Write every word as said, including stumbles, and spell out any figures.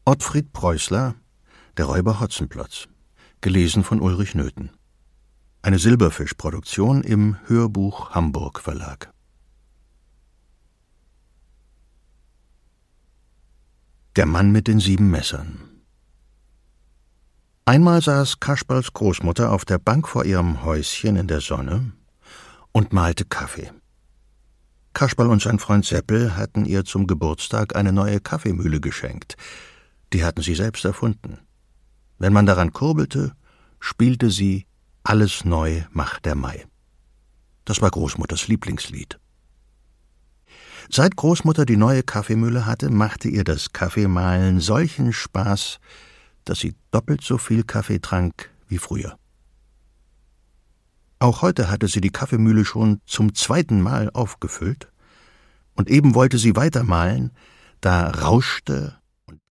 Ottfried Preußler, Der Räuber Hotzenplotz, gelesen von Ulrich Nöthen. Eine Silberfisch-Produktion im Hörbuch Hamburg Verlag. Der Mann mit den sieben Messern. Einmal saß Kasperls Großmutter auf der Bank vor ihrem Häuschen in der Sonne und malte Kaffee. Kasperl und sein Freund Seppel hatten ihr zum Geburtstag eine neue Kaffeemühle geschenkt. Die hatten sie selbst erfunden. Wenn man daran kurbelte, spielte sie »Alles neu macht der Mai«. Das war Großmutters Lieblingslied. Seit Großmutter die neue Kaffeemühle hatte, machte ihr das Kaffeemahlen solchen Spaß, dass sie doppelt so viel Kaffee trank wie früher. Auch heute hatte sie die Kaffeemühle schon zum zweiten Mal aufgefüllt, und eben wollte sie weiter mahlen, da rauschte